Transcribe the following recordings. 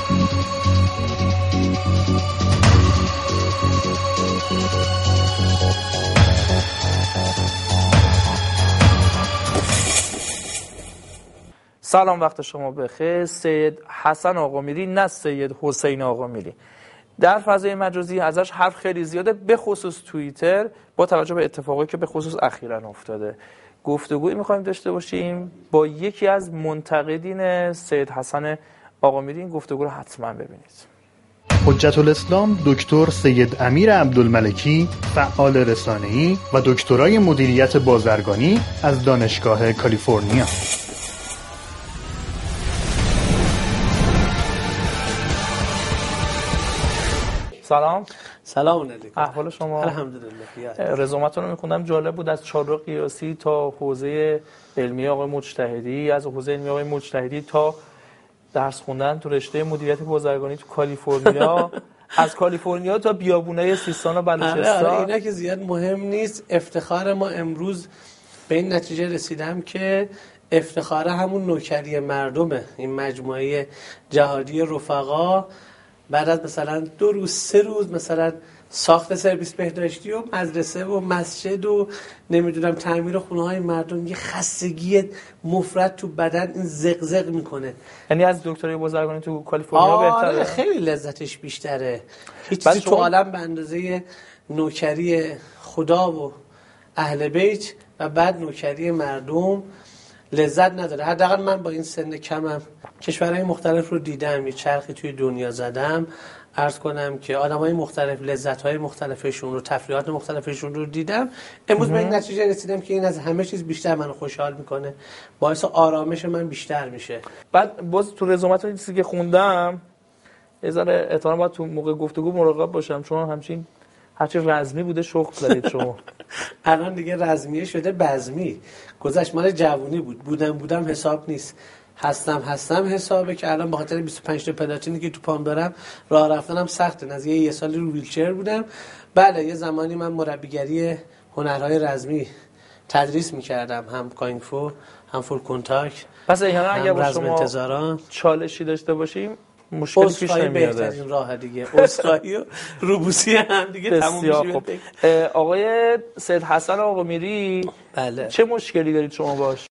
سلام، وقت شما بخیر. سید حسن آقامیری نه سید حسین آقامیری. در فضای مجازی ازش حرف خیلی زیاده، به خصوص توییتر، با توجه به اتفاقی که به خصوص اخیراً افتاده. گفتگویی می‌خوایم داشته باشیم با یکی از منتقدین سید حسن آقامیری. این گفتگو رو حتما ببینید. حجت الاسلام دکتر سید امیر عبدالملکی، فعال رسانه‌ای و دکترای مدیریت بازرگانی از دانشگاه کالیفرنیا. سلام علیکم. احوال شما؟ الحمدلله. رزومتون رو می‌خوندم، جالب بود. از چهارراه قیاسی تا حوزه علمی آقای مجتهدی، از حوزه علمی آقای مجتهدی تا درس خوندن تو رشته مدیریت بازرگانی تو کالیفرنیا، از کالیفرنیا تا بیابونای سیستان و بلوچستان. آره اینا که زیاد مهم نیست. افتخار ما امروز به این نتیجه رسیدم که افتخار همون نوکری مردمه. این مجموعه جهادی رفقا بعد از مثلا 2 روز 3 روز مثلا ساخت سرویس بهداشتی و مدرسه و مسجد و نمیدونم تعمیر خونه های مردم، یه خستگی مفرط تو بدن این زغزغ میکنه. یعنی از دکترای بازرگانی تو کالیفرنیا بهتره؟ خیلی لذتش بیشتره. هیچ چیزی تو عالم به اندازه نوکری خدا و اهل بیت و بعد نوکری مردم لذت نداره. حداقل من با این سن کمم کشورهای مختلف رو دیدم، یه چرخی توی دنیا زدم. عرض کنم که آدمای مختلف لذت‌های مختلفشون رو، تفریحات مختلفشون رو دیدم. امروز به این نتیجه رسیدم که این از همه چیز بیشتر منو خوشحال میکنه، باعث آرامش من بیشتر میشه. بعد باز تو رزومتون چیزی که خوندم، یه ذره احتمالاً باید تو موقع گفتگو مراقب باشم، چون همچین هرچی رزمی بوده شغل زدید شما. الان دیگه رزمیه شده بزمی. گذشت مال جوونی بود. بودم حساب نیست. هستم حسابه که الان به خاطر 25 تا پلاتینی که تو پام دارم راه رفتنم سخته. نزدیک یه سالی رو ویلچر بودم. بله یه زمانی من مربیگری هنرهای رزمی تدریس می‌کردم، هم کانگفو هم فول کنتاک. پس اگر با شما چالشی داشته باشیم مشکلی پیش نمیاد. بهترین راه دیگه اسخایی و روبوسی هم دیگه تموم میشه. آقای سید حسن آقامیری، بله چه مشکلی دارید شما باش؟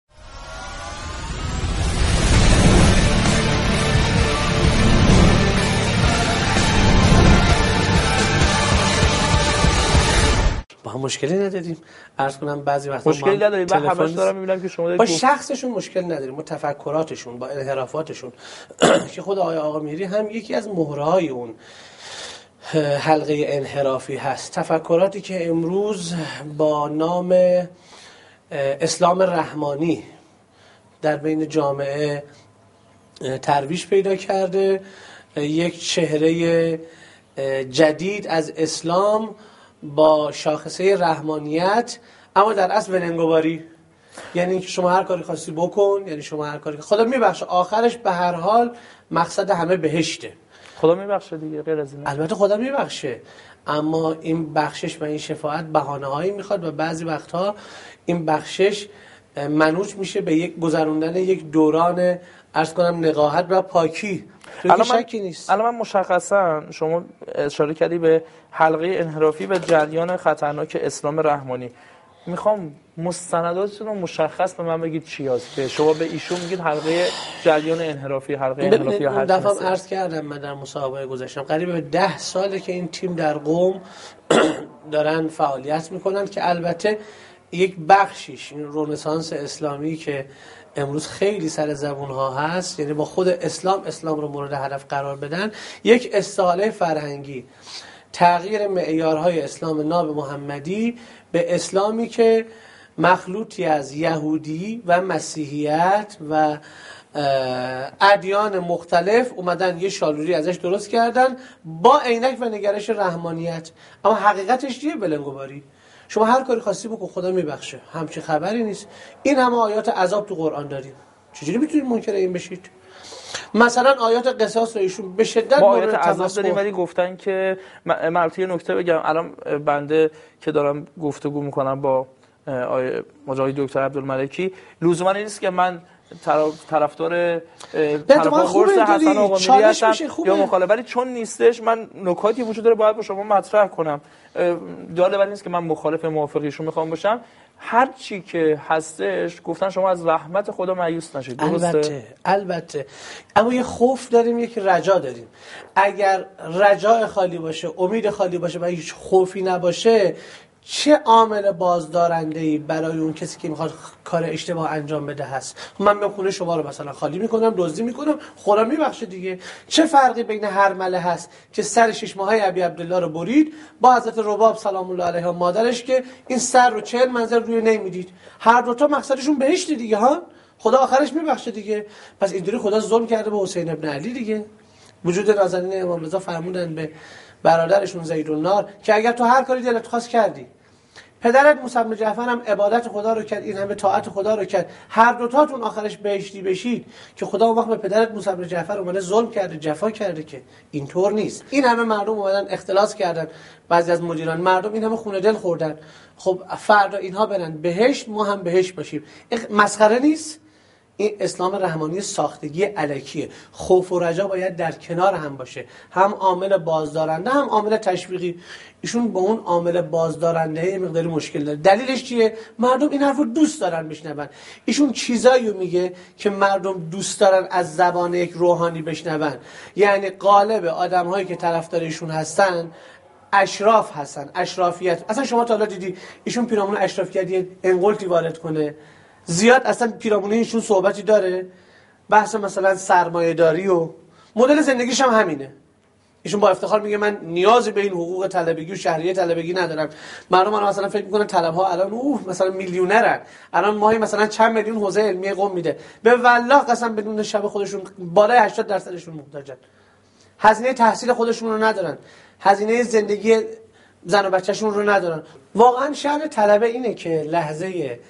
با هم مشکلی نداریم. عرض کنم بعضی وقتا مشکلی نداریم. بعد همش دارم میبینم که شما با شخصشون مشکل نداریم، با تفکراتشون، با انحرافاتشون که خود آقای آقامیری هم یکی از مهرهای اون حلقه انحرافی هست. تفکراتی که امروز با نام اسلام رحمانی در بین جامعه ترویج پیدا کرده، یک چهره جدید از اسلام با شاخصه رحمانیت، اما در اصل ولنگوباری. یعنی که شما هر کاری خواستی بکن، یعنی شما هر کاری خدا میبخشه، آخرش به هر حال مقصد همه بهشته. خدا میبخشه دیگه، غیر از این. البته خدا میبخشه، اما این بخشش و این شفاعت بهانه‌هایی میخواد و بعضی وقتها این بخشش منوط میشه به یک گذروندن یک دوران عرض کنم نقاهت و پاکی. شکی نیست. الان من مشخصا شما اشاره کردی به حلقه انحرافی و جریان خطرناک اسلام رحمانی. میخوام مستنداتتون رو مشخص به من بگید چی هست که شما به ایشون میگید حلقه جریان انحرافی، حلقه انحرافی یا هر چیزی. دفعه عرض کردم من در مسابقه گذاشتم قریب به 10 ساله که این تیم در قم دارن فعالیت میکنن که البته یک بخشیش این رنسانس اسلامی که امروز خیلی سر زبون ها هست، یعنی با خود اسلام رو مورد هدف قرار بدن، یک استحاله فرهنگی، تغییر معیارهای اسلام ناب محمدی به اسلامی که مخلوطی از یهودی و مسیحیت و ادیان مختلف اومدن یه شالوری ازش درست کردن با عینک و نگرش رحمانیت. اما حقیقتش چیه؟ بلنگوباری. شما هر کاری خواستی بکن خدا میبخشه، همچین خبری نیست. این همه آیات عذاب تو قرآن داریم، چجوری میتونید منکر این بشید؟ مثلا آیات قصاص رو ایشون به شدت مورد عذاب داریم، ولی گفتن که من یه نکته بگم. الان بنده که دارم گفتگو میکنم با مجاهد دکتر عبدالملکی، لزوما نیست که من طرفدار قرص حسن آقامیری هستم یا مخالف، ولی چون نیستش من نکاتی وجود داره باید با شما مطرح کنم. داله ولی نیست که من مخالف موافقیشون میخوام باشم. هر چی که هستش گفتن شما از رحمت خدا مایوس نشید. درسته؟ البته اما یه خوف داریم، یک رجا داریم. اگر رجا خالی باشه، امید خالی باشه و هیچ خوفی نباشه، چه عامل بازدارنده‌ای برای اون کسی که میخواد کار اشتباه انجام بده هست؟ من میام خونه شما رو مثلا خالی میکنم، دزدی میکنم، خدا میبخشه دیگه. چه فرقی بین هرمله هست که سر 6 ماهه ابی عبدالله رو برید با حضرت رباب سلام الله علیها مادرش که این سر رو 40 منزل روی نمیدید؟ هر دوتا مقصدشون بهشت دیگه ها، خدا آخرش میبخشه دیگه. پس اینطوری خدا ظلم کرده به حسین ابن علی دیگه. وجود نازنین امام رضا فرمودن به برادرشون زیدالنار که اگر تو هر کاری دلت خواست کردی، پدرت موسی بن جعفر هم عبادت خدا رو کرد، این همه طاعت خدا رو کرد، هر دوتاتون آخرش بهشتی بشید، که خدا اون وقت به پدرت موسی بن جعفر اومده ظلم کرده، جفا کرده؟ که اینطور نیست. این همه مردم اومدن اختلاس کردن، بعضی از مدیران مردم این همه خونه دل خوردن، خب فردا اینها برن بهشت، ما هم بهشت باشیم. مسخره نیست؟ این اسلام رحمانی ساختگی الکیه. خوف و رجا باید در کنار هم باشه، هم عامل بازدارنده هم عامل تشویقی. ایشون با اون عامل بازدارنده مقداری مشکل داره. دلیلش چیه؟ مردم این حرفو دوست دارن بشنون. ایشون چیزایی میگه که مردم دوست دارن از زبان یک روحانی بشنون. یعنی قالب آدم‌هایی که طرفدار ایشون هستن اشراف هستن، اشرافیت. اصلا شما تا حالا دیدی ایشون پیرامون اشرافیت انقلتی وارد کنه؟ زیاد اصلا پیرامون ایشون صحبتی داره؟ بحث مثلا سرمایه داری و مدل زندگیش هم همینه. ایشون با افتخار میگه من نیازی به این حقوق طلبگی و شهریه طلبگی ندارم. مردم الان مثلا فکر میکنن طلبها الان مثلا میلیونرن، الان ماهی مثلا چند میلیون حوزه علمی قم میده. به والله قسم بدون شب خودشون بالای 80%شون محتاجن، هزینه تحصیل خودشون رو ندارن، هزینه زندگی زن و بچه‌شون رو ندارن. واقعا شأن طلبه اینه که لحظه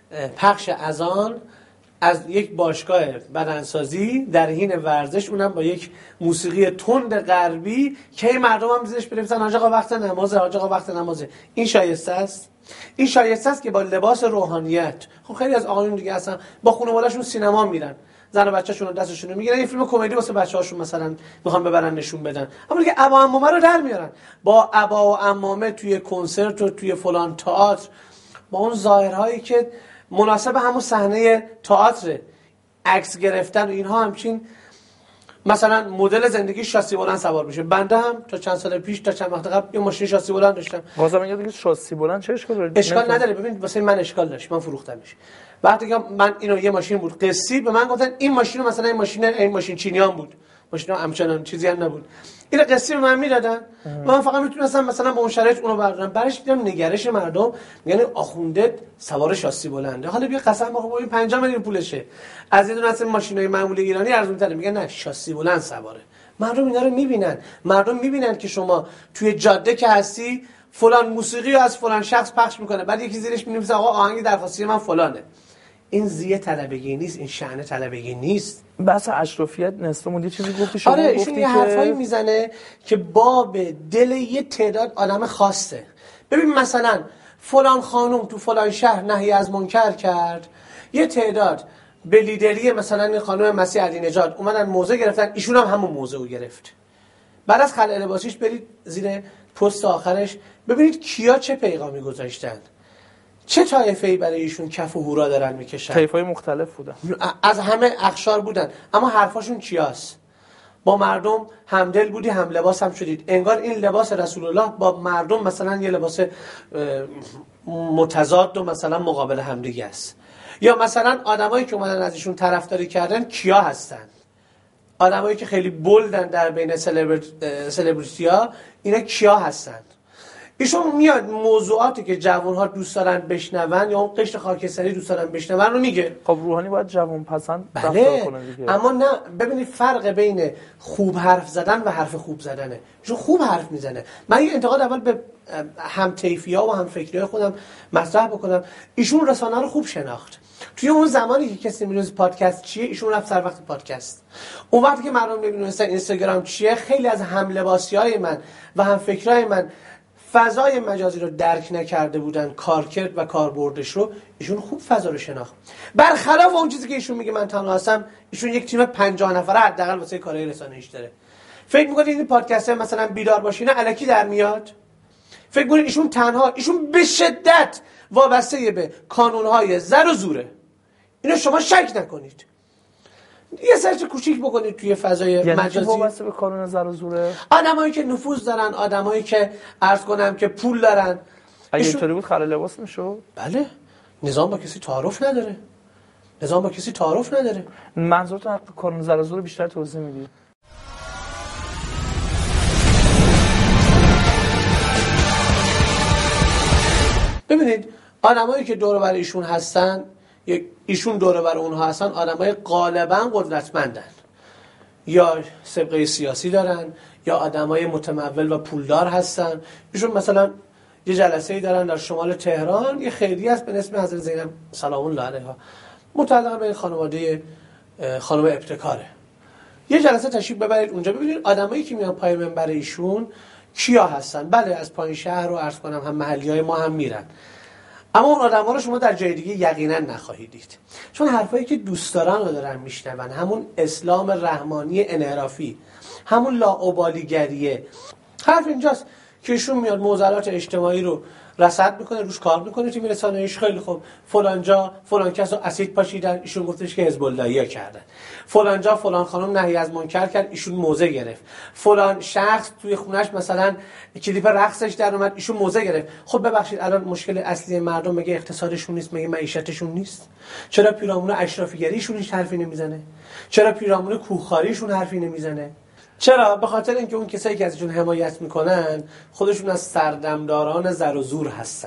پخش اذان از یک باشگاه بدنسازی در حین ورزش، اونم با یک موسیقی تند غربی که مردم هم زیرش بنویسن حاج آقا وقت نمازه، حاج آقا وقت نمازه. این شایسته است؟ این شایسته است که با لباس روحانیت، خب خیلی از آقایون دیگه اصلا با خانواده‌شون سینما میرن، زن و بچه‌شون رو دستشون رو میگیرن، یه فیلم کمدی واسه بچه‌هاشون مثلا میخوان ببرن نشون بدن، اما دیگه ابا عمامه رو در میارن با ابا و عمامه توی کنسرت و توی فلان تئاتر، با اون ظاهرهایی که مناسب همون صحنه تئاتر، عکس گرفتن و اینها. همچین مثلا مدل زندگی شاسی بلند سوار میشه. بنده هم تا چند سال پیش، تا چند وقت قبل، یه ماشین شاسی بلند داشتم. بازم میگه دیگه شاسی بلند چه اشکال داره؟ اشکال نداره. ببین واسه من اشکال داشت، من فروختمش. وقتی که من اینو، یه ماشین بود قسطی، به من گفتن این ماشین رو مثلا این ماشین چینیان بود، ماشین همچنان چیزی هم نبود، این قسطی به من میدادن، من فقط میتونستم مثلا با اون شرایط اونو بردارم. برش دیدم نگرش مردم میگن آخونده سوار شاسی بلنده. حالا بیا قسم بخور این 5 میلیون پولشه، از یه دونه از ماشینای معمولی ایرانی ارزان‌تره. میگن نه شاسی بلند سواره. مردم اینا رو میبینن، مردم میبینن که شما توی جاده که هستی فلان موسیقی از فلان شخص پخش میکنه، بعد یکی زیرش مینویسه آقا آهنگ درخواستی من فلانه. این زیه طلبگی نیست، این شأن طلبگی نیست. بحث اشرافیت نصف موندی چیزی گفتی شما. آره ایشون یه حرفایی میزنه که باب دل یه تعداد آدم خاصه. ببین مثلا فلان خانوم تو فلان شهر نهی از منکر کرد، یه تعداد به لیدری مثلا این خانم مسیح علی نژاد اومدن موضع گرفتن، ایشون هم همون موضع رو گرفت. بعد از خلع لباسیش برید زیر پست آخرش ببینید کیا چه پیغامی گذاشتن، چه طایفه‌ای برای ایشون کف و هورا دارن میکشن. طایفه‌های مختلف بودن، از همه اقشار بودن، اما حرفاشون چیاست؟ با مردم همدل بودی، هم لباس هم شدید. انگار این لباس رسول الله با مردم مثلا یه لباس متضاد و مثلا مقابل هم دیگه است. یا مثلا آدمایی که اومدن از ایشون طرفداری کردن کیا هستن؟ آدمایی که خیلی بولدن در بین سلبریتی‌ها، اینا کیا هستن؟ ایشون میاد موضوعاتی که جوان‌ها دوست دارن بشنون یا اون قشر خاکستری دوست دارن بشنون رو میگه. خب روحانی باید جوان پسند رفتار کنه دیگه. اما نه، ببینید فرق بین خوب حرف زدن و حرف خوب زدنه. ایشون خوب حرف میزنه. من یه انتقاد اول به هم طیفی‌ها و هم فکری‌های خودم مطرح بکنم. ایشون رسانه رو خوب شناخت. توی اون زمانی که کسی می‌دونست پادکست چیه، ایشون رفت سر وقت پادکست. اون وقتی که مردم نمی‌دونستن اینستاگرام چیه، خیلی از هم لباسی‌های من و هم فکرای من فضای مجازی رو درک نکرده بودن، کارکرد و کاربردش رو، ایشون خوب فضا رو شناخت. برخلاف اون چیزی که ایشون میگه من تنها هستم، ایشون یک تیم 50 نفره حداقل واسه کارهای رسانه‌ایش داره. فکر می‌کنید این پادکست مثلا بیدار باشینه الکی در میاد؟ فکر می‌کنید ایشون تنها، ایشون به شدت وابسته به کانون‌های زر و زوره. اینو شما شک نکنید. یه سرچ کوچیک بکنید توی فضای مجازی. وابسته به کانون زر و زوره؟ آدمایی که نفوذ دارن، آدمایی که عرض کنم که پول دارن. اگه اینطوری بود خلع لباس میشد؟ بله. نظام با کسی تعارف نداره. نظام با کسی تعارف نداره. منظورتون کانون زر و زور بیشتر توضیح میدید؟ ببینید آدمایی که دور و بر ایشون هستن، ایشون دور و بر اونها هستن، آدمای غالبا قدرتمندن، یا سابقه سیاسی دارن، یا آدمای متمول و پولدار هستن. ایشون مثلا یه جلسه‌ای دارن در شمال تهران، یه خیریه است به اسم حضرت زینب سلام الله علیها، متعلق به خانواده خانم ابتکاره. یه جلسه تشریف ببرید اونجا، ببینید آدمایی که میان پای منبر ایشون کیا هستن. بله از پایین شهر رو عرض کنم هم محلیای ما هم میرن، اما اون آدم‌ها رو شما در جای دیگه یقینا نخواهید دید، چون حرفایی که دوست دارن رو دارن میشنون. همون اسلام رحمانی انحرافی، همون لاابالیگریه. حرف اینجاست که ایشون میاد معضلات اجتماعی رو رصد میکنه، روش کار میکنه، تیم رسانه‌ایش خیلی خوب فلان جا فلان کس رو اسید پاشیدن، ایشون گفتش که حزب اللهیا کردن، فلان جا فلان خانم نهی از منکر کرد، ایشون موضع گرفت، فلان شخص توی خونش مثلا کلیپ رقصش در اومد، ایشون موضع گرفت. خب ببخشید الان مشکل اصلی مردم مگه اقتصادشون نیست؟ مگه معیشتشون نیست؟ چرا پیرامون اشرافیگریشون هیچ حرفی نمیزنه؟ چرا پیرامون کوخاریشون حرفی نمیزنه؟ چرا؟ به خاطر اینکه اون کسایی که ازشون حمایت میکنن خودشون از سردمداران زر و زور هستن،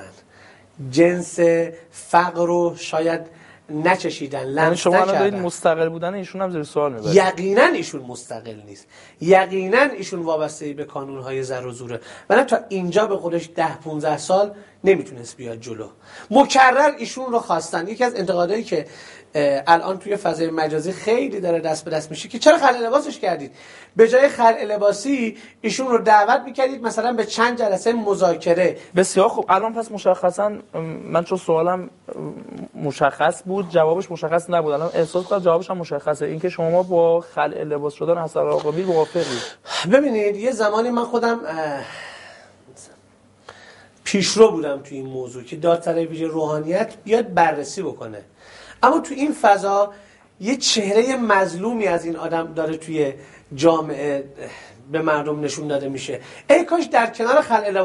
جنس فقر رو شاید نچشیدن، لمس یعنی شما الان دارید نکردن. مستقل بودن ایشون هم زیر سوال میبرید. یقینا ایشون مستقل نیست، یقینا ایشون وابسته به کانونهای زر و زوره، ولی تا اینجا به خودش 10-15 سال نمیتونست بیاد جلو. مکرر ایشون رو خواستن. یکی از انتقادایی که الان توی فضای مجازی خیلی داره دست به دست میشه که چرا خلع لباسش کردید؟ به جای خلع لباسی ایشون رو دعوت میکردید مثلا به چند جلسه مذاکره. بسیار خوب. الان پس مشخصا من چون سوالم مشخص بود جوابش مشخص نبود، الان احساس کنم جوابش هم مشخصه، اینکه شما با خلع لباس شدن حسن آقامیر موافقید؟ ببینید یه زمانی من خودم پیشرو بودم توی این موضوع که دادسرای ویژه روحانیت بیاد بررسی بکنه، اما تو این فضا یه چهره مظلومی از این آدم داره توی جامعه به مردم نشون داده میشه. ای کاش در کنار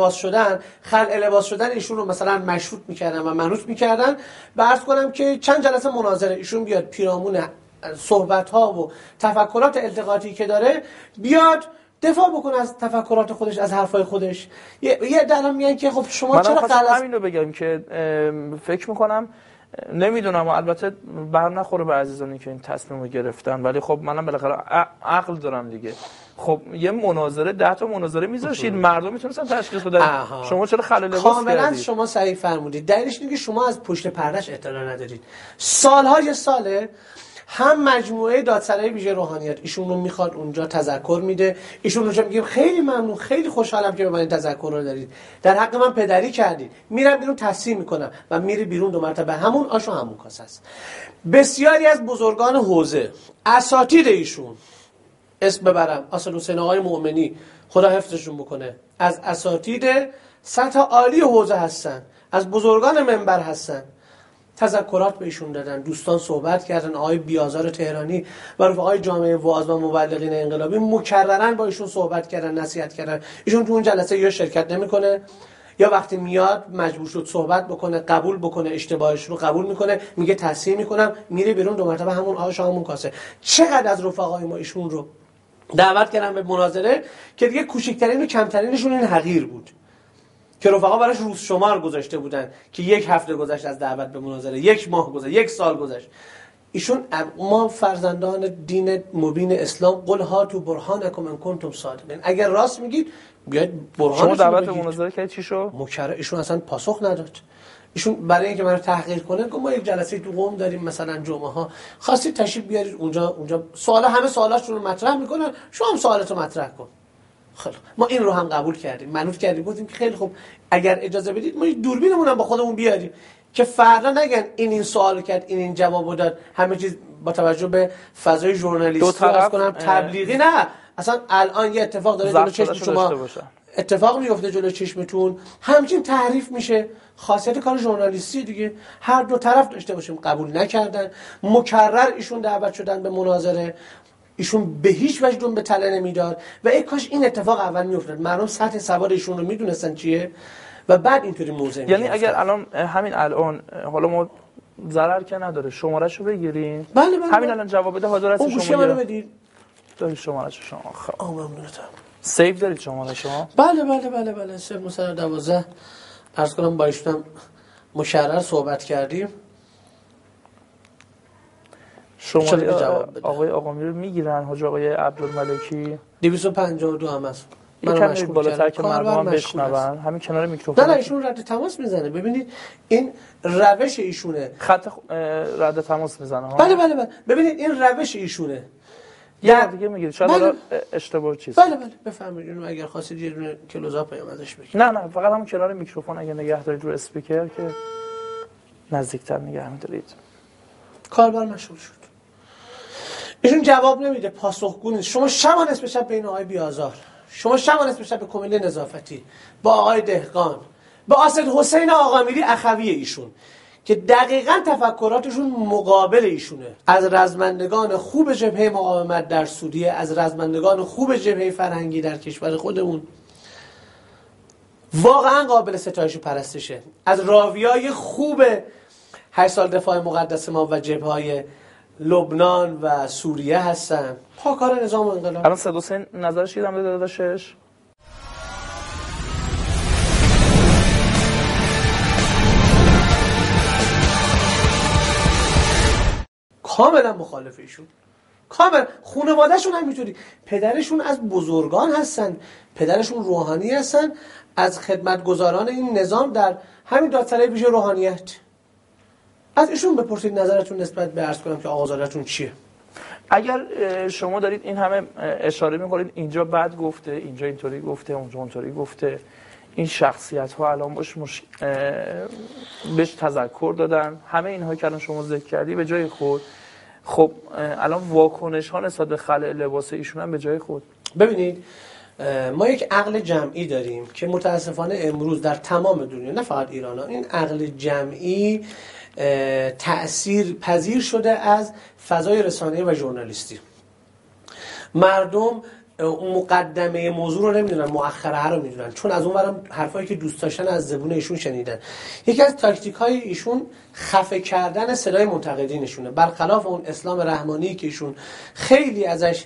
خلع لباس شدن ایشون رو مثلا مشروط میکردن و منوط میکردن. عرض کنم که چند جلسه مناظره ایشون بیاد پیرامون صحبت ها و تفکرات التقاطی که داره بیاد دفاع بکنه از تفکرات خودش، از حرفای خودش. یه درم میگن که خب شما چرا همین رو بگم که فکر میکنم نمیدونم، البته بر نخوره به عزیزانی که این تصمیم رو گرفتن، ولی خب منم بالاخره عقل دارم دیگه. خب یه مناظره 10 تا مناظره میذاشید مردم میتونستن تشخیص بدن، شما چرا خلع لباس کردید؟ کاملا شما صحیح فرمودید. دلیلش اینه که شما از پشت پردهش اطلاع ندارید. سالهای ساله هم مجموعه دادسرای ویژه روحانیت ایشون رو میخواد اونجا تذکر میده، ایشون اونجا میگه خیلی ممنون، خیلی خوشحالم که به من این تذکر رو دارید، در حق من پدری کردید، میرم بیرون تحسین میکنم و میره بیرون 2 مرتبه همون آش و همون کاسه است. بسیاری از بزرگان حوزه، اساتید ایشون، اسم ببرم اصل حسین آقای مؤمنی خدا حفظشون بکنه، از اساتید سطح عالی حوزه هستن، از بزرگان منبر هستن، تذکرات به ایشون دادن، دوستان صحبت کردن، آقای بیازار تهرانی و رفقای جامعه واعظ و مبلغین انقلابی مکررن با ایشون صحبت کردن، نصیحت کردن. ایشون تو اون جلسه یا شرکت نمیکنه یا وقتی میاد مجبور شد صحبت بکنه، قبول بکنه، اشتباهش رو قبول میکنه، میگه تصحیح میکنم، میره بیرون 2 مرتبه همون آش همون کاسه. چقدر از رفقای ما ایشون رو دعوت کردن به مناظره که دیگه کوچکترین و کمترینشون این حقیر بود که رفقا براش روز شمار گذاشته بودن که 1 هفته گذشت از دعوت به مناظره، 1 ماه گذشت، 1 سال گذشت. ایشون ما فرزندان دین مبین اسلام قل هاتوا برهانکم ان کنتم صادقین، اگر راست میگید بیاید برهانتون شما دعوت به مناظره کردید چی شد؟ مکرر ایشون اصلا پاسخ نداد. ایشون برای اینکه منو تحقیر کنه گفت ما یک جلسه تو قم داریم مثلا جمعه ها، خواستید تشریف بیارید اونجا سوالا، همه سوالاشون رو مطرح میکنن، شما هم سوالاتو مطرح کن. خیلی ما این رو هم قبول کردیم، منوط کردیم، گفتیم که خیلی خوب اگر اجازه بدید ما دوربینمون هم با خودمون بیاریم که فردا نگن این سوال کرد، این جوابو داد، همه چیز با توجه به فضای ژورنالیستی از کنم تبلیغی نه. اصلا الان یه اتفاق داره جلو چشم شما اتفاق میفته، جلو چشمتون همچین تعریف میشه. خاصیت کار ژورنالیستی دیگه، هر دو طرف داشته باشیم. قبول نکردن، مکرر ایشون دعوت شدن به مناظره، ایشون به هیچ وجه دون به تله نمیداد و ای کاش این اتفاق اول میافتاد، مردم سطح سواد ایشون رو میدونستن چیه و بعد اینطوری موضع یعنی اگر الان همین الان حالا ما ضرر که نداره شمارهشو بگیریم. بله همین الان جواب بده حاضر هستی شما منو بدید. دارید شمارهشو شما؟ خب ممنونتم. سیو دارید شماره شما؟ بله 0912 عرض کنم با ایشون مشرر صحبت کردیم. شماره آقای آقامیری رو میگیرن حاج آقای عبدالملکی 252 هم هست. منو مشغول بالاتر که مردم بشنون، همین کنار میکروفون. نه ایشون رد تماس میزنه. ببینید این روش ایشونه. خط رد تماس میزنه ها. بله ببینید این روش ایشونه. یه دیگه میگید شاید حالا اشتباه چیز. بله بفرمایید. اینو اگر خواستید یه دونه کلوزآپ پیام ازش بگید. نه فقط همون کنار میکروفون اگه نگه دارید رو اسپیکر که نزدیکتر نگه می‌دارید. کاربر مشغول شد. ایشون جواب نمیده، پاسخگو نیست. شما شب نصف شب بین آقای بیازار، شما شب نصف شب به کمیته نظافتی، با آقای دهقان، با اسد حسین آقامیری اخوی ایشون که دقیقاً تفکراتشون مقابل ایشونه، از رزمندگان خوب جبهه مقاومت در سوریه، از رزمندگان خوب جبهه فرهنگی در کشور خودمون، واقعاً قابل ستایش و پرستشه. از راویای خوب 8 سال دفاع مقدس ما و جبهه‌های لبنان و سوریه هستن، پاکار نظام انقلاب. الان صد حسین نظرش یه دم داداشش کاملا مخالف ایشون، کاملا. خانواده‌شون هم اینطوری، پدرشون از بزرگان هستن، پدرشون روحانی هستن، از خدمتگزاران این نظام در همین دادسرای ویژه روحانیت. از ایشون بپرسید نظرتون نسبت به عرض کنم که آقازاده‌تون چیه. اگر شما دارید این همه اشاره می‌کنید اینجا بد گفته، اینجا اینطوری گفته، اونجا اونطوری گفته، این شخصیت‌ها الان بهش تذکر دادن، همه اینها که الان شما ذکر کردی به جای خود، خب الان واکنش‌ها نسبت به خلع لباس ایشون هم به جای خود. ببینید ما یک عقل جمعی داریم که متاسفانه امروز در تمام دنیا، نه فقط ایران ها، این عقل جمعی تأثیر پذیر شده از فضای رسانه‌ای و ژورنالیستی. مردم مقدمه موضوع رو نمیدونن، مؤخره رو میدونن، چون از اون ورم حرفایی که دوست داشتن از زبون ایشون شنیدن. یکی از تاکتیک‌های ایشون خفه کردن صدای منتقدینشونه، برخلاف اون اسلام رحمانی که ایشون خیلی ازش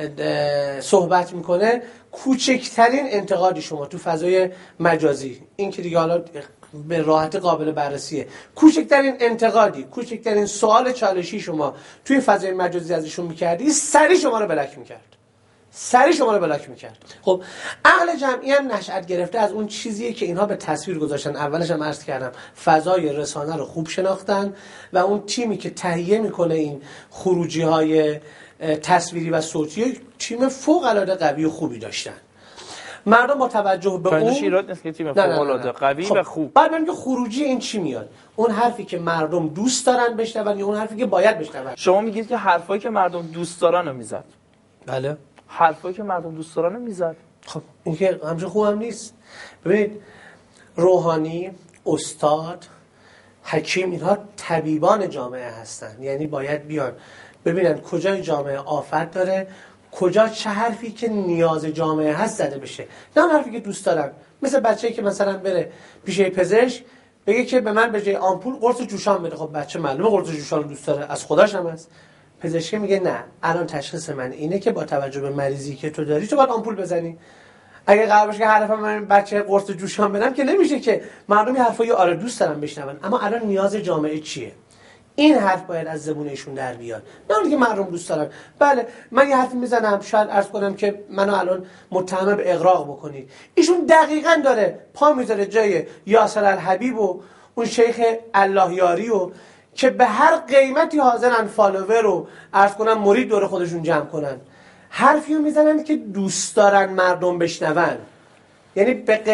صحبت میکنه. کوچکترین انتقادی شما تو فضای مجازی، این که دیگه حالا به راحتی قابل بررسیه، کوچکترین انتقادی، کوچکترین سوال چالشی شما توی فضای مجازی از ایشون میکردی، سری شما رو بلاک میکرد. خب عقل جمعی هم نشأت گرفته از اون چیزیه که اینها به تصویر گذاشتن. اولش هم عرض کردم فضای رسانه رو خوب شناختن و اون تیمی که تهیه میکنه این خروجی های تصویری و صوتی تیم فوق العاده قوی و خوبی داشتن. مردم با توجه به اون ایراد نیست که تیم فوق العاده قوی خب. و خوب. بعد ببینید که خروجی این چی میاد، اون حرفی که مردم دوست دارن بشنون یا اون حرفی که باید بشنون. شما میگید که حرفایی که مردم دوست دارن رو میزد. بله، حرفایی که مردم دوست دارن رو میزد. خب این که همچنین خوب هم نیست. ببینید روحانی، استاد، حکیم، اینها طبیبان جامعه هستن، یعنی باید بیان ببینن کجای جامعه آفت داره، کجا چه حرفی که نیاز جامعه هست زده بشه، نه اون حرفی که دوست دارن. مثل بچه‌ای که مثلا بره پیش پزشک بگه که به من به جای آمپول قرص جوشان بده. خب بچه معلومه قرص جوشان رو دوست داره، از خودش هم هست. پزشک میگه نه، الان تشخیص من اینه که با توجه به مریضی که تو داری تو باید آمپول بزنی. اگه قرار باشه که حرف من بچه قرص جوشان بدم که نمیشه که مردم این حرفا آره دوست دارن بشنون، اما الان نیاز جامعه چیه؟ این حرف باید از زبون ایشون در بیاد، نه اونی که مردم دوست دارن. بله من یه حرفی میزنم، شاید عرض کنم که منو الان متهم به اغراق بکنید. ایشون دقیقاً داره پا میذاره جای یاسر الحبیب و اون شیخ الله یاری و که به هر قیمتی حاضرن فالوور رو عرض کنم مرید دور خودشون جمع کنن. حرفی رو میزنن که دوست دارن مردم بشنون، یعنی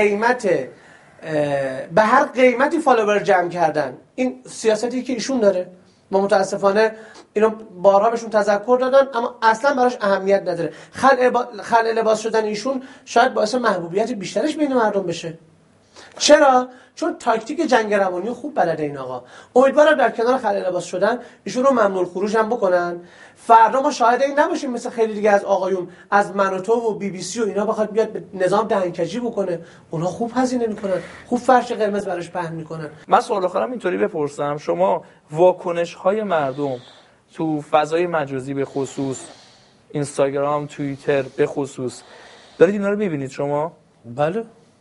به هر قیمتی فالوور جمع کردن. این سیاستی که ایشون داره، ما متاسفانه اینو بارها بهشون تذکر دادن اما اصلا براش اهمیت نداره. خلع لباس شدن ایشون شاید باعث محبوبیت بیشترش بین مردم بشه. چرا؟ چون تاکتیک جنگ روانی خوب بلده این آقا. امیدوارم در کنار خلع لباس شدن ایشون رو ممنوع خروج هم بکنن. فردا ما شاهد این نباشیم مثل خیلی دیگه از آقایون از من و تو و بی بی سی و اینا بخواد بیاد به نظام دهنکجی بکنه. اونا خوب هزینه میکنن، خوب فرش قرمز براش پهن میکنن. من سوال آخرم اینطوری بپرسم، شما واکنش های مردم تو فضای مجازی به خصوص اینستاگرام، توییتر به خصوص دارید اینا رو ببینید شما؟ بله.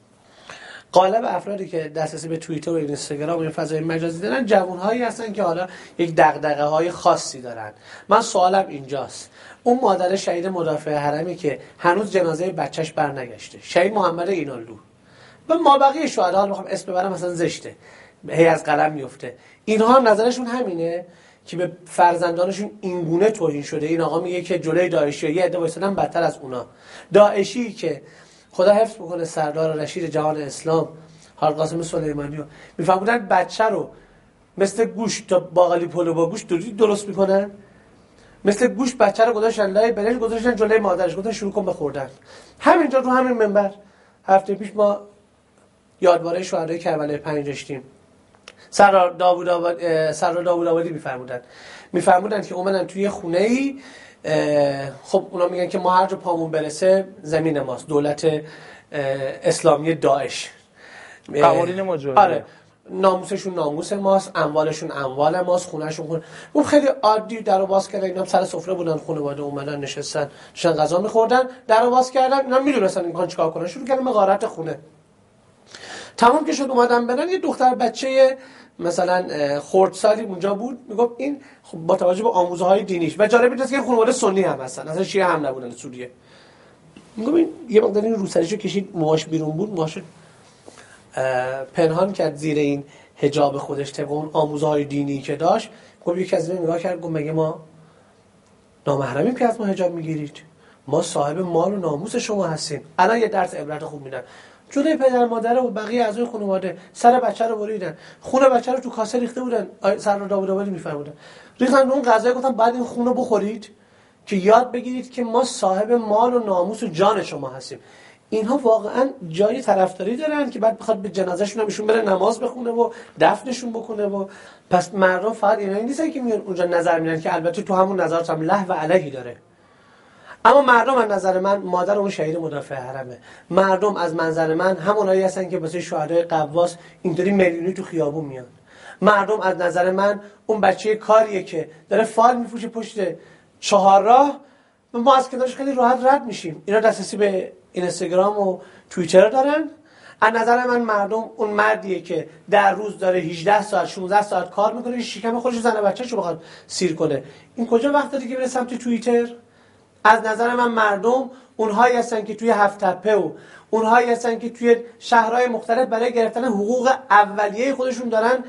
غالب افرادی که دسترسی به توییتر و اینستاگرام و این فضای مجازی دارن جوانهایی هستن که حالا یک دغدغه‌های خاصی دارن. من سوالم اینجاست، اون مادر شهید مدافع حرمی که هنوز جنازه بچهش برنگشته، شهید محمد ایناللو و مابقی شهدا، میخوام اسم ببرم مثلا زشته، هی از قلم میفته، اینها نظرشون همینه که به فرزندانشون اینگونه توهین شده. این آقا میگه که جلوی داعشی یه عده وایسادن بدتر از اونا. داعشی که خدا حفظ بکنه سردار رشید جهان اسلام حاج قاسم سلیمانی رو میفهمودن بچه رو مثل گوشت تا باقالی پلو با گوشت درست میکنن، مثل گوشت بچه رو گذاشتن لای برنج، گذاشتن جلوی مادرش، گفتن شروع کن به خوردن. همینجا رو همین منبر هفته پیش ما یادواره شهدای کربلای 5 داشتیم. سردار داوود آبادی میفرمودن که اومدن توی خونه‌ای، خب اونا میگن که ما هر جا پامون برسه زمین ماست، دولت اسلامی داعش، قوانین مجاهده، آره، ناموسشون ناموس ماست، اموالشون اموال ماست، خونهشون خونه. اون خیلی عادی درو باز کردن، اینا سر سفره بودن، خانواده اومدن نشستن داشتن غذا می‌خوردن، درو باز کردن، اینا میدونستن این کار چیکار کنن، شروع کردن به غارت خونه. تمام که شد اومدن برن، یه دختر بچه مثلا خردسالی اونجا بود، میگفت این خب با توجه به آموزه‌های دینیش و جالب اینه که خانواده سنی هم هستن، اصلا شیعه هم نبودن سوریه، میگم این یه مقدار این روسریشو کشید، موهاش بیرون بود، موهاش پنهان کرد زیر این حجاب خودش طبق اون آموزه‌های دینی که داشت. گفت یکی از اینا نگاه کرد گفت مگه ما نامحرمیم که از ما حجاب میگیرید؟ ما صاحب مال و ناموس شما هستیم. الان یه درس عبرت خوب میدن. جلوی پدر مادر و بقیه اعضای خانواده سر بچه رو بریدن، خون بچه رو تو کاسه ریخته بودن. سردار داوود آبادی میفرمودن ریختن اون غذا، گفتن بعد این خون رو بخورید که یاد بگیرید که ما صاحب مال و ناموس و جان شما هستیم. اینها واقعا جای طرفداری دارن که بعد بخواد به جنازه‌شون هم ایشون بره نماز بخونه و دفنشون بکنه. و پس مردم فقط اینا نیستن که میان اونجا نظر میدن، که البته تو همون نظرات هم له و علیهی داره، اما مردم از نظر من مادر اون شهید مدافع حرمه. مردم از منظر من همونایی هستن که واسه شهدای قواس اینطوری میلیونی تو خیابون میان. مردم از نظر من اون بچه کاریه که داره فال میفروشه پشت چهارراه و ما از کنارش خیلی راحت رد میشیم. اینا دسترسی به اینستاگرام و توییتر دارن. از نظر من مردم اون مردیه که در روز داره 18 ساعت 16 ساعت کار میکنه، شکم خودش زن بچه‌شو بخواد سیر کنه، این کجا وقت داره که بره سمت توییتر؟ از نظر من مردم اونهایی هستن که توی هفت تپه و اونهایی هستن که توی شهرهای مختلف برای گرفتن حقوق اولیه خودشون دارن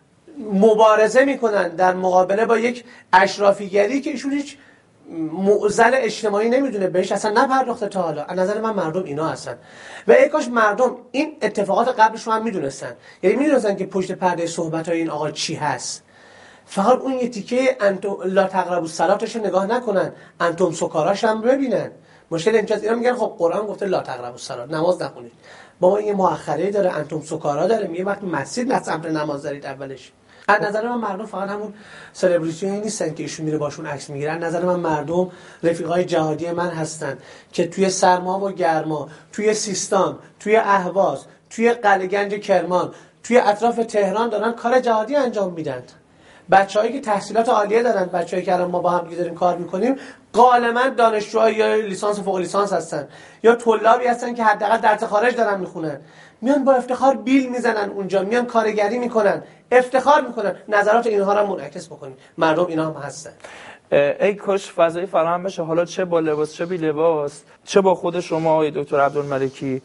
مبارزه میکنن در مقابله با یک اشرافیگری که ایشون هیچ معضل اجتماعی نمیدونه بهش اصلا نپرداخته تا حالا. از نظر من مردم اینا هستن و ای کاش مردم این اتفاقات قبلش رو هم میدونستن، یعنی میدونستن که پشت پرده صحبت‌های این آقا چی هست، فقط اون یه تیکه لا تقربوا الصلاتش نگاه نکنن، انتم سکاراش هم ببینن. مشکل اینجاست، اینا میگن خب قرآن گفته لا تقربوا الصلات، نماز نخونید. بابا این مؤخره داره، انتم سکارا داره، میگه وقتی مسجد نصب نماز دارید اولش. از نظر من مردم فقط همون سلبریتی نیستن که ایشون میره باشون عکس میگیره. از نظر من مردم رفیقای جهادی من هستن که توی سرما و گرما، توی سیستان، توی اهواز، توی قلعه‌گنج کرمان، توی اطراف تهران دارن کار جهادی انجام میدن. بچه‌هایی که تحصیلات عالیه دارن، بچه‌ای که الان ما با هم دیگه داریم کار میکنیم، غالبا دانشجوهای یا لیسانس و فوق لیسانس هستن یا طلابی هستن که حداقل درس خارج دارن میخونن، میان با افتخار بیل میزنن اونجا، میان کارگری میکنن، افتخار میکنن. نظرات اینها رو منعکس بکنید، مردم اینا هم هستن. ای کاش فضای فراهم بشه، حالا چه با لباس چه بی لباس، چه با خود شما آقای دکتر عبدالملکی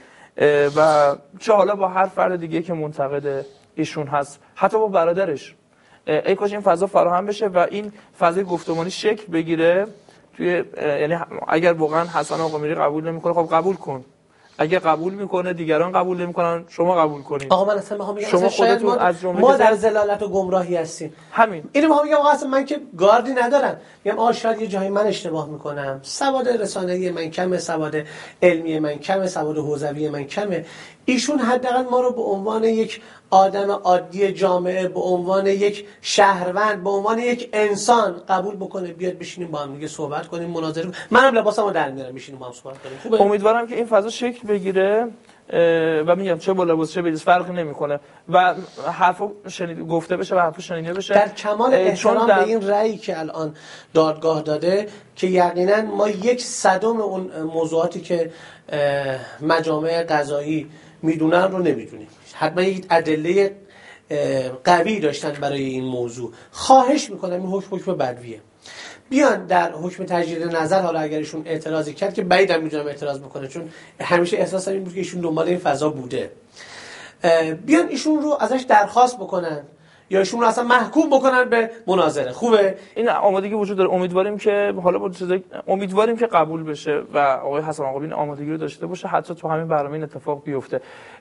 و چه حالا با هر فرد دیگه که منتقد ایشون هست، حتی با برادرش. ای کاش این فضا فراهم بشه و این فضای گفتمانی شکل بگیره توی یعنی اگر واقعا حسن آقامیری قبول نمیکنه خب قبول کن، اگه قبول میکنه دیگران قبول نمیکنن شما قبول کنید. آقا من اصلا میخوام بگم شما خودتون از جمله ما در ضلالت و گمراهی هستیم. همین اینو میخوام بگم. آقا اصلا من که گاردی ندارم، میگم آقا شاید یه جایی من اشتباه میکنم، سواد رسانه‌ای من کمه، سواد علمی من کمه، سواد حوزوی من کمه. ایشون حداقل ما رو به عنوان یک آدم عادی جامعه، به عنوان یک شهروند، به عنوان یک انسان قبول بکنه، بیاد بشینیم با هم دیگه صحبت کنیم، مناظره کنیم. منم لباسمو در میارم میشینیم با هم صحبت کنیم. خوبه؟ امیدوارم که این فضا شکل بگیره و میگم چه با لباس چه به فرقی نمیکنه و حرفا گفته بشه و حرفا شنیده بشه در کمال احترام به این رأیی که الان دادگاه داده که یقینا ما 1/100 اون موضوعاتی که مجامع قضایی میدونن رو نمیدونیم. حتما یک ادله قوی داشتن برای این موضوع. خواهش میکنم این حکم بدویه، بیان در حکم تجدید نظر، حالا اگر ایشون اعتراضی کرد که بعیدم میدونم اعتراض بکنه چون همیشه احساسم این بود که ایشون دنبال این فضا بوده، بیان ایشون رو ازش درخواست بکنن یا ایشون رو اصلا محکوم بکنن به مناظره. خوبه؟ این آمادگی وجود داره. امیدواریم که حالا با امیدواریم که قبول بشه و آقای حسن آقایی این آمادگی رو داشته باشه حتی تو همین برنامه این اتفاق بیفته.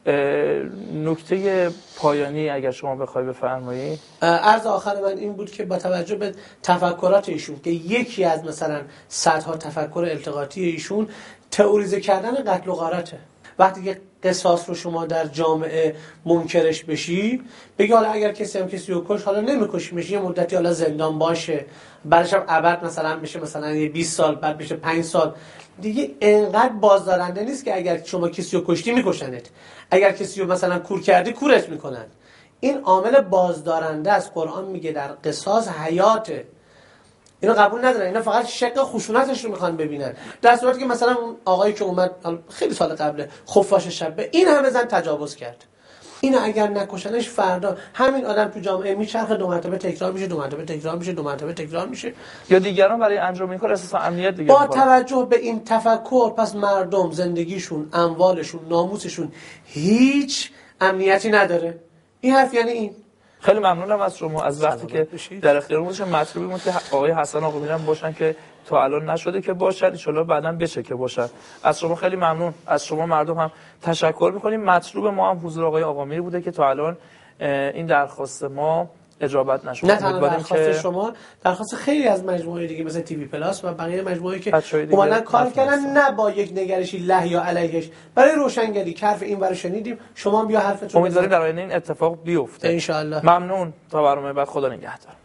نکته پایانی اگر شما بخوای بفرمایید. عرض آخر من این بود که با توجه به تفکرات ایشون که یکی از مثلا صدها تفکر التقاطی ایشون تئوریزه کردن قتل و غارته. وقتی که قصاص رو شما در جامعه منکرش بشی، بگی حالا اگر کسی هم کسی رو کش، حالا نمیکشیمش، یه مدتی حالا زندان باشه، بعدش هم ابد مثلا بشه، مثلا 20 سال، بعد بشه 5 سال، دیگه انقدر بازدارنده نیست که اگر شما کسی رو کشتی میکشنت، اگر کسی رو مثلا کور کردی کورت میکنن. این عامل بازدارنده از قرآن میگه در قصاص حیاته. اینو قبول ندارن، اینا فقط شق خشونتش رو میخوان ببینن، در صورتی که مثلا اون آقایی که اومد خیلی سال قبل خفاش شب به این همه زن تجاوز کرد، اینو اگر نکشنش فردا همین آدم تو جامعه میچرخه، 2 مرتبه تکرار میشه، 2 مرتبه تکرار میشه، 2 مرتبه تکرار میشه، یا دیگران برای انجام این کار احساس امنیت دیگه با توجه به این تفکر پس مردم زندگیشون، اموالشون، ناموسشون هیچ امنیتی نداره. این حرف یعنی این. خیلی ممنونم از شما از وقتی که در اختیارمون باشه. مطلوبی بود که آقای حسن آقامیری هم باشن که تا الان نشده که باشن، ان شاءالله بعداً بشه که باشن. از شما خیلی ممنون، از شما مردم هم تشکر می‌کنیم. مطلوب ما هم حضور آقای آقامیری بوده که تا الان این درخواست ما اجابت نشد. نه تنها درخواست شما، درخواست خیلی از مجموعه دیگه مثل تی وی پلاس و بقیه مجموعه‌ای که اومدن کار کردن، نه با یک نگرشی له یا علیهش، برای روشنگری که حرف این ورو شنیدیم، شما بیا حرفتون. امیدواریم در آینده این اتفاق بیفته ان شاءالله. ممنون. تا برنامه بعد، خدا نگهدار.